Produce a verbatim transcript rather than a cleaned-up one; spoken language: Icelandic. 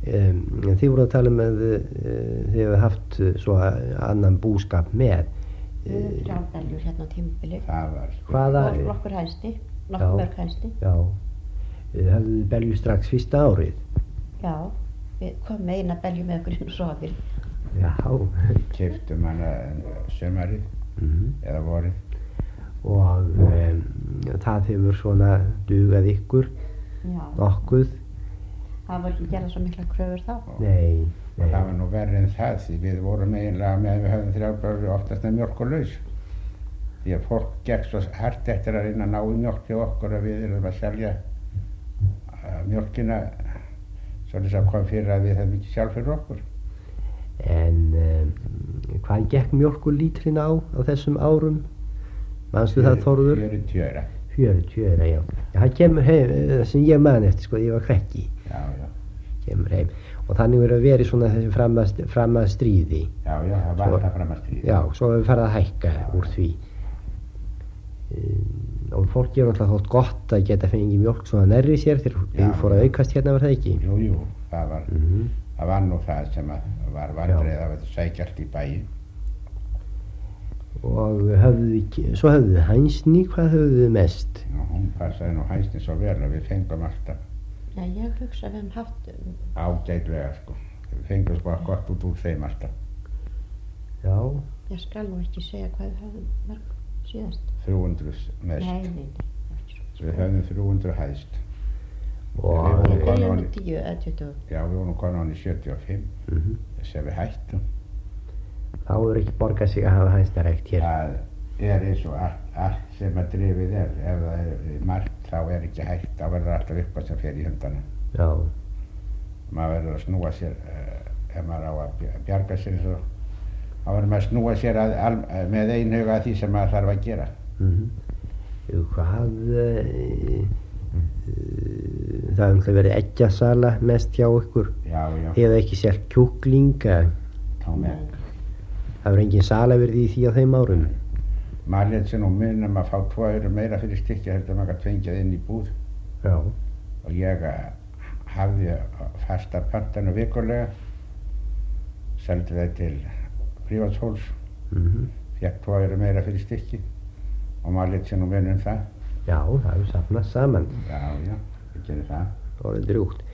um, þið voru að tala um að uh, þið hefur haft uh, svo annan búskap með. Við höfum þrjár beljur hérna á tímabili. Það var sko. Hvaða? Og nokkur hæsti, nokkur mörg hæsti. Já, þið hafðuð belju strax fyrsta árið. Já, við komum með eina belju með okkur inn og sofið. Já. Keyptum hana sumarið mm-hmm. eða vorið. Og um, það hefur svona dugað ykkur Já. nokkuð. Það var ekki gerað svo mikla kröfur þá. Nei, nei. Og það var nú verri en það því við vorum eiginlega með við höfðum þrjár börur oftast með mjólk og laus. Því að fólk gekk svo hart eftir að reyna að ná í mjólk hjá okkur að við erum að selja uh, mjólkina svolítið sem kom fyrir að við hefðum ekki sjálf fyrir okkur. En um, hvað gekk mjólkurlítrin á á þessum árum? Manstu það, Þórður? fjörutíu aura. fjörutíu aura, já. Já, það kemur heim, það sem ég man eftir, sko, ég var krekki. Já, já. Kemur heim. Og þannig verið að vera svona þessi fram að, fram að stríði. Já, já, það var það fram að stríði. Já, svo hefur við farið að hækka já, úr því. Um, og fólki er náttúrulega þótt gott að geta fengið mjólk svona nærri sér þegar þið fór að aukast hérna, var það ekki? Jú, jú, það var, mm-hmm. það var nú það sem að var vandrið að sækjast í bæinn. Og höfðu, svo höfðu þið hænsni, hvað höfðu þið mest? Já, hún passaði nú hænsni svo vel að við fengum alltaf. Já, ég hugsa að við hefum haft ágætlega, sko. Við fengum sko gott út úr þeim alltaf. Já. Ég skal nú ekki segja hvað við höfum mörg síðast. þrjú hundruð mest. Nei, nei, nei. Við höfum þrjú hundruð hæst. Og við höfum tíu eða tuttugu. Já, við vorum komin á hann í sjötíu og fimm mm-hmm. sem við hættum. Þá er ekki borgað sig að hafa hæstarækt hér. Það er eins og allt, allt sem að drifið er. Ef það er margt þá er ekki hægt. Þá verður alltaf eitthvað sem fer í hundana. Já. Maður verður að snúa sér, uh, ef maður á að bjarga sér svo, þá verður maður að snúa sér að, al, með einhuga að því sem maður þarf að gera. Mm-hmm. Hvað, uh, uh, það hefur umhverfið verið eggjasala mest hjá ykkur. Já, já. Þið hefðu ekki selt kjúklinga. Þá með. Það verður engin sala verið í því á þeim árum. Maður lét sér nú mun um að fá tvo aura meira fyrir stykki heldur maður að fengja inn í búð. Já. Og ég hafði fasta pantanu vikulega, seldi það til prívatshóls, mm-hmm. fekk tvo aura meira fyrir stykki og maður lét sér nú mun um það. Já, það hefur safnast saman. Já, já, við gerum það. Það var drjúgt.